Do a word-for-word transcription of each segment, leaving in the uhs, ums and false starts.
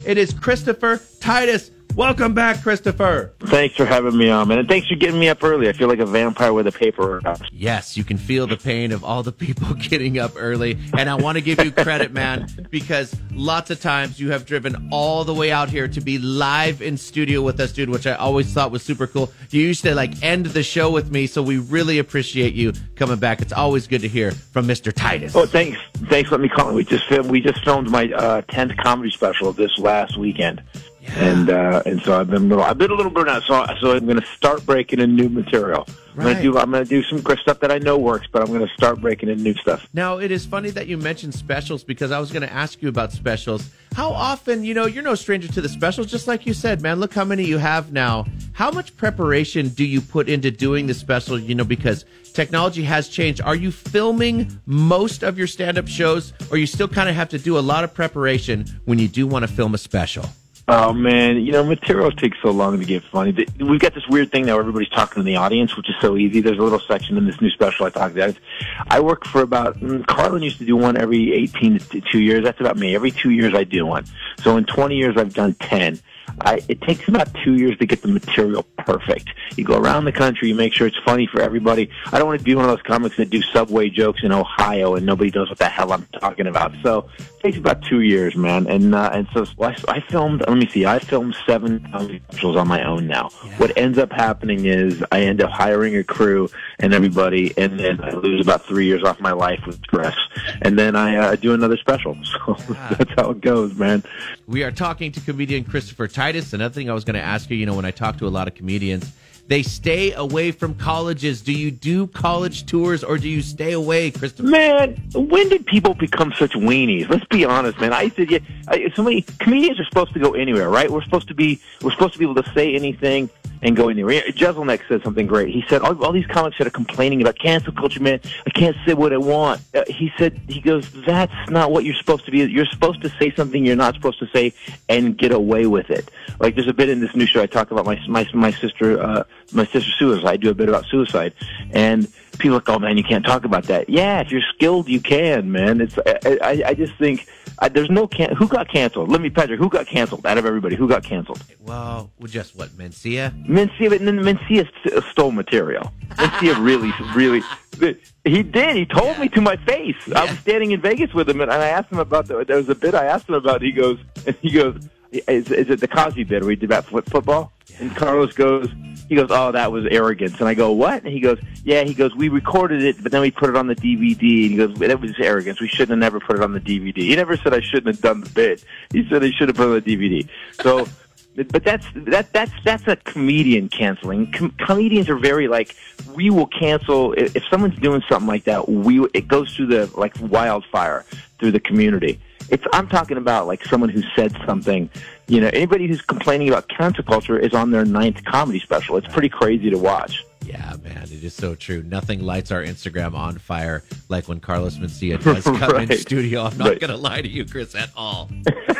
It is Christopher Titus. Welcome back, Christopher. Thanks for having me on, man. And thanks for getting me up early. I feel like a vampire with a paper route. Yes, you can feel the pain of all the people getting up early. And I want to give you credit, man, because lots of times you have driven all the way out here to be live in studio with us, dude, which I always thought was super cool. You used to, like, end the show with me, so we really appreciate you coming back. It's always good to hear from Mister Titus. Oh, thanks. Thanks for letting me call. We just filmed, we just filmed my uh, tenth comedy special this last weekend. Yeah. And uh, and so I've been a little, I've been a little burnt out. So so I'm going to start breaking in new material. I'm Right. going to do I'm going to do some stuff that I know works, but I'm going to start breaking in new stuff. Now, it is funny that you mentioned specials because I was going to ask you about specials. How often, you know, you're no stranger to the specials, just like you said, man. Look how many you have now. How much preparation do you put into doing the special, you know, because technology has changed? Are you filming most of your stand-up shows, or you still kind of have to do a lot of preparation when you do want to film a special? Oh, man, you know, material takes so long to get funny. We've got this weird thing now where everybody's talking to the audience, which is so easy. There's a little section in this new special I talk about. I work for about, Carlin used to do one every eighteen to two years. That's about me. Every two years I do one. So in twenty years I've done ten. I, it takes about two years to get the material perfect. You go around the country, you make sure it's funny for everybody. I don't want to be one of those comics that do subway jokes in Ohio and nobody knows what the hell I'm talking about. So it takes about two years, man. And uh, and so I, I filmed, let me see, I filmed seven comedy specials on my own now. Yeah. What ends up happening is I end up hiring a crew and everybody, and then I lose about three years off my life with stress. And then I uh, do another special. So yeah. That's how it goes, man. We are talking to comedian Christopher Titus. Another thing I was going to ask you, you know, when I talk to a lot of comedians, they stay away from colleges. Do you do college tours or do you stay away, Christopher? Man, when did people become such weenies? Let's be honest, man. I used to get I, so many comedians are supposed to go anywhere, right? We're supposed to be we're supposed to be able to say anything and go anywhere. Jeselnik said something great. He said all, all these comics that are complaining about cancel culture, man. I can't say what I want. Uh, he said he goes, that's not what you're supposed to be. You're supposed to say something you're not supposed to say and get away with it. Like there's a bit in this new show I talk about my my my sister. Uh, my sister's suicide. I do a bit about suicide. And people are like, oh, man, you can't talk about that. Yeah, if you're skilled, you can, man. It's I, I, I just think I, there's no can- – who got canceled? Let me, Patrick, who got canceled out of everybody? Who got canceled? Well, just what, Mencia? Mencia, but Mencia stole material. Mencia really, really – he did. He told yeah. me to my face. Yeah. I was standing in Vegas with him, and I asked him about the – there was a bit I asked him about. He goes – he goes, is, is it the Cosby bit where he did about football? Yeah. And Carlos goes – he goes, oh, that was arrogance. And I go, what? And he goes, yeah, he goes, we recorded it, but then we put it on the D V D. And he goes, that was arrogance. We shouldn't have never put it on the D V D. He never said I shouldn't have done the bit. He said I should have put it on the D V D. So, but that's, that, that's, that's a comedian canceling. Com- comedians are very like, we will cancel, if, if someone's doing something like that, we, it goes through the, like wildfire through the community. It's, I'm talking about like someone who said something, you know, anybody who's complaining about cancel culture is on their ninth comedy special. It's pretty crazy to watch. Yeah, man, it is so true. Nothing lights our Instagram on fire like when Carlos Mencia does come right. in studio. I'm not right. going to lie to you, Chris, at all.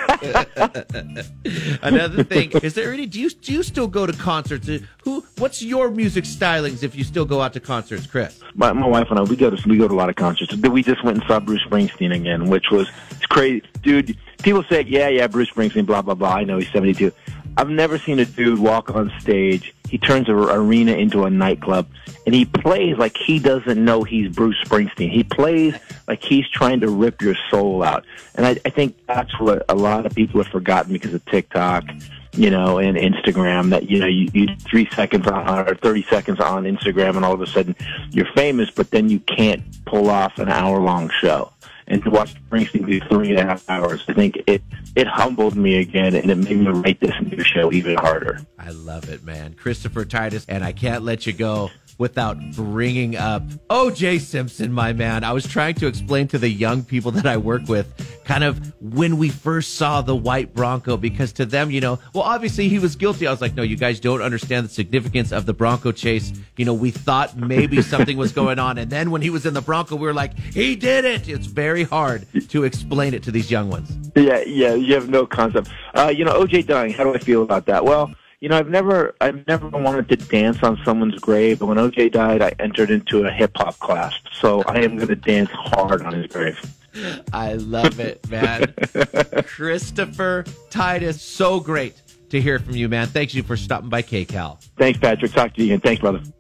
Another thing, is there any, do you, do you still go to concerts? Who, what's your music stylings if you still go out to concerts, Chris? My, my wife and I, we go to, we go to a lot of concerts. We just went and saw Bruce Springsteen again, which was, it's crazy. Dude, people say, yeah, yeah, Bruce Springsteen, blah, blah, blah. I know he's seventy-two. I've never seen a dude walk on stage. He turns an arena into a nightclub, and he plays like he doesn't know he's Bruce Springsteen. He plays like he's trying to rip your soul out. And I, I think that's what a lot of people have forgotten because of TikTok, you know, and Instagram, that, you know, you, you three seconds on or thirty seconds on Instagram, and all of a sudden you're famous, but then you can't pull off an hour-long show. And to watch Springsteen do three and a half hours, I think it, it humbled me again, and it made me write this new show even harder. I love it, man. Christopher Titus, and I can't let you go without bringing up O J Simpson, my man. I was trying to explain to the young people that I work with kind of when we first saw the white Bronco, because to them, you know, well, obviously he was guilty. I was like, no, you guys don't understand the significance of the Bronco chase. You know, we thought maybe something was going on. And then when he was in the Bronco, we were like, he did it. It's very hard to explain it to these young ones. Yeah, yeah, you have no concept. Uh, you know, O J dying, how do I feel about that? Well, you know, I've never, I've never wanted to dance on someone's grave, but when O J died, I entered into a hip hop class, so I am going to dance hard on his grave. I love it, man. Christopher Titus, so great to hear from you, man. Thank you for stopping by K-Cal. Thanks, Patrick. Talk to you again. Thanks, brother.